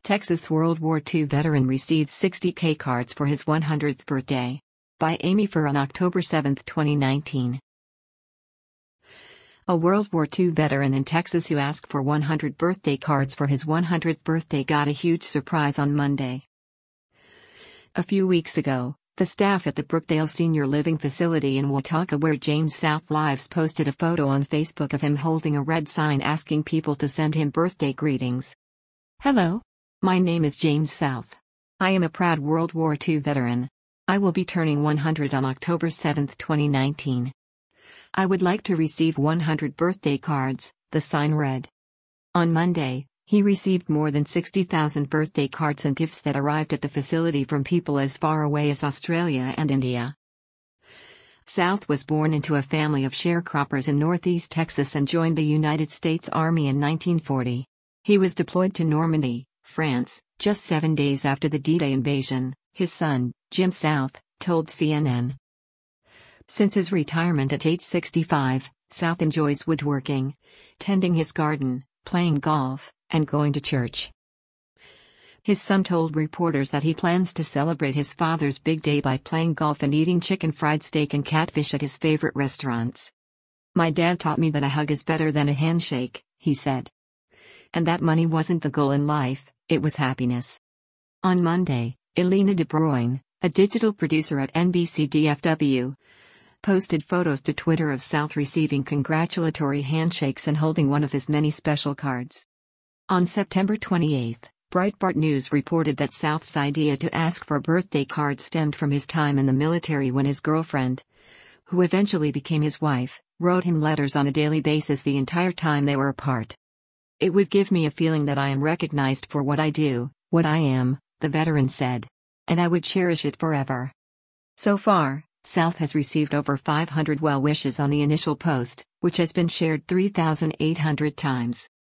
Texas World War II veteran receives 60K cards for his 100th birthday. By Amy Furr on October 7, 2019. A World War II veteran in Texas who asked for 100 birthday cards for his 100th birthday got a huge surprise on Monday. A few weeks ago, the staff at the Brookdale Senior Living Facility in Watauga, where James South lives, posted a photo on Facebook of him holding a red sign asking people to send him birthday greetings. "Hello. My name is James South. I am a proud World War II veteran. I will be turning 100 on October 7, 2019. I would like to receive 100 birthday cards," the sign read. On Monday, he received more than 60,000 birthday cards and gifts that arrived at the facility from people as far away as Australia and India. South was born into a family of sharecroppers in Northeast Texas and joined the United States Army in 1940. He was deployed to Normandy, France, just 7 days after the D-Day invasion, his son, Jim South, told CNN. Since his retirement at age 65, South enjoys woodworking, tending his garden, playing golf, and going to church. His son told reporters that he plans to celebrate his father's big day by playing golf and eating chicken fried steak and catfish at his favorite restaurants. "My dad taught me that a hug is better than a handshake," he said. And that money wasn't the goal in life, it was happiness. On Monday, Elena De Bruyne, a digital producer at NBC DFW, posted photos to Twitter of South receiving congratulatory handshakes and holding one of his many special cards. On September 28, Breitbart News reported that South's idea to ask for birthday cards stemmed from his time in the military when his girlfriend, who eventually became his wife, wrote him letters on a daily basis the entire time they were apart. "It would give me a feeling that I am recognized for what I do, what I am," the veteran said. "And I would cherish it forever." So far, South has received over 500 well wishes on the initial post, which has been shared 3,800 times.